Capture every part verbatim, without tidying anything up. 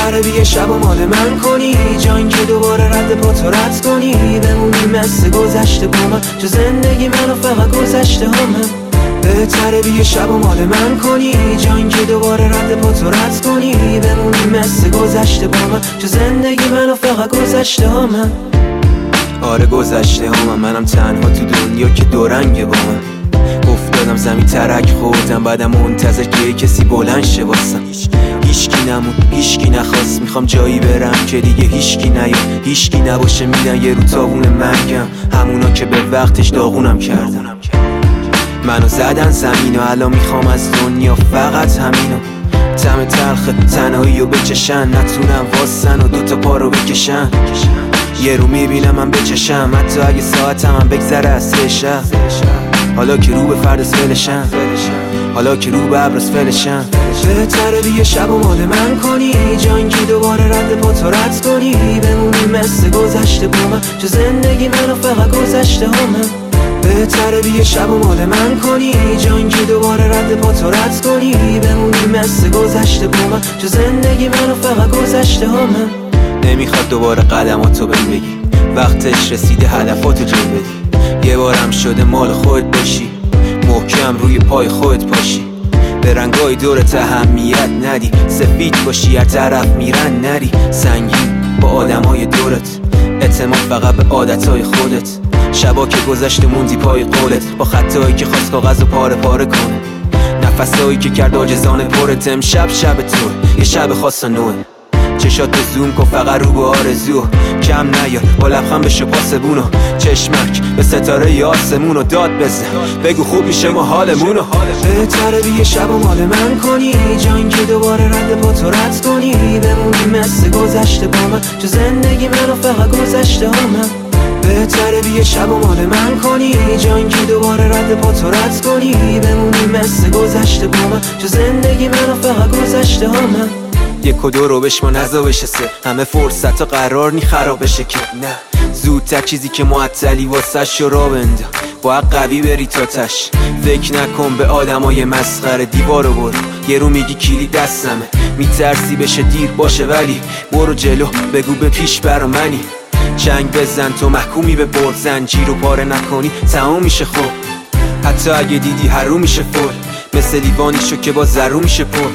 بهتره بیه شب و مال من کنی، جان که دوباره رد پا تو رد کنی، بمونی مثل گذشته با من، چه زندگی منو فقط گذشته ها من. بهتره بیه شب و مال من کنی، جان که دوباره رد پا تو رد کنی، بمونی مثل گذشته با من، چه زندگی منو فقط گذشته ها من. آره گذشته ها من، منم تنها تو دنیا که دورنگه با من. افتادم زمین ترک خوردم، بعدم منتظر که کسی بلند شه واسم. هیشکی نمون، هیشکی نخواست، میخوام جایی برم که دیگه هیشکی نیاد، هیشکی نباشه میدن یه رو تاون مرگم، همونا که به وقتش داغونم کردن. منو زدن زمین و الان میخوام از دنیا فقط همینو، طعم تلخ تنهایی رو بچشن، نتونم واسن و دوتا پا رو بکشن. یه رو میبینم من بچشم، حتی اگه ساعتم هم بگذره از سه شب، حالا که رو به فرد از فلشم، حالا که رو به عبرس فلشم. بهتره بیه شب و مال من کنی، جان که دوباره رد پا تو رد کنی، بمونی مثل گذشته با من، چه زندگی منو فقط گذشته ها من. بهتره بیه شب و مال من کنی، جان که دوباره رد پا تو رد کنی، بمونی مثل گذشته با من، چه زندگی منو فقط گذشته ها من. نمیخواد دوباره قدماتو بهم بگی، وقتش رسیده هدفاتو جلو بدی، یه بارم شده مال خودت باشی، محکم روی پای خودت پاشی، به رنگای دورت اهمیت ندی، سفید باشی هر طرف میرن نری، سنگین با آدمای دورت، اعتماد فقط به عادتهای خودت، شبا که گذشته موندی پای قولت، با خطایی که خواست کاغذو پاره پاره کنه، نفسایی که کرد عاجزانه پرت. امشب شب تو یه شب خاص و نوه، چشات به زوم کن فقط رو به آرزو، کم نیار با لبخند بشو پاسبونو، چشمک به ستاره ی آسمونو داد بزن، بگو خوب میشه ما حالمونو. بهتره بیه شب و مال من کنی، جان که دوباره رد پا تو رد کنی، بمونی مثل گذشته با من، چه زندگی منو فقط گذشته ها من. بهتره بیه شب و مال من کنی، جان که دوباره رد پا تو رد کنی، بمونی مثل گذشته با من، چه زندگی منو فقط گذشته ها من. یک و دو رو بشما نزا بشه سه، همه فرصت ها قرار نی خراب بشه که نه، زودتر چیزی که معطلی واسه شو را بنده، باید قوی بری تا تش، فکر نکن به آدمای مسخره، دیوارو برو یه رو میگی کلی دستمه، میترسی بشه دیر باشه ولی برو جلو بگو به پیش برا منی، جنگ بزن تو محکومی به برد، زنجیر رو پاره نکنی تمام میشه خوب، حتی اگه دیدی هر رو میشه فل، مثل لیوانی شو که با زرو میشه پر.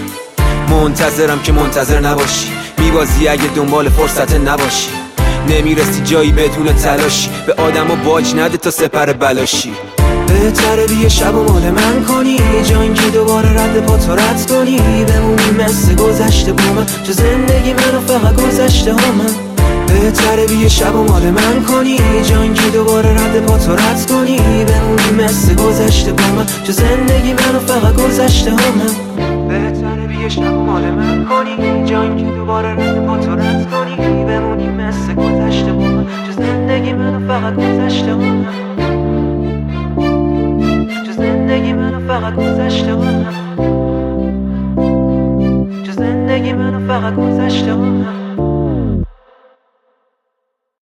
منتظرم که منتظر نباشی، میبازی اگه دنبال فرصت نباشی، نمیرسی جایی بدون تلاشی، به آدم و باج نده تا سپر بلاشی. بهتره بیه شب و مال من کنی، جان که دوباره رد پا تو رد کنی، بمونی مثل گذشته با من، چه زندگی منو فقط گذشته ها من. بهتره بیه شب و مال من کنی، جان که دوباره رد پا تو رد کنی، بمونی مثل گذشته با من، چه زندگی منو فقط گذشته ها من. بهتره بیه شب و مال من کنی، جان که دوباره رد پا تو رد کنی، بمونی مثل گذشته با من، چه زندگی منو فقط گذشته ها من. چه زندگی منو فقط گذشته ها من. چه زندگی منو فقط گذشته ها من.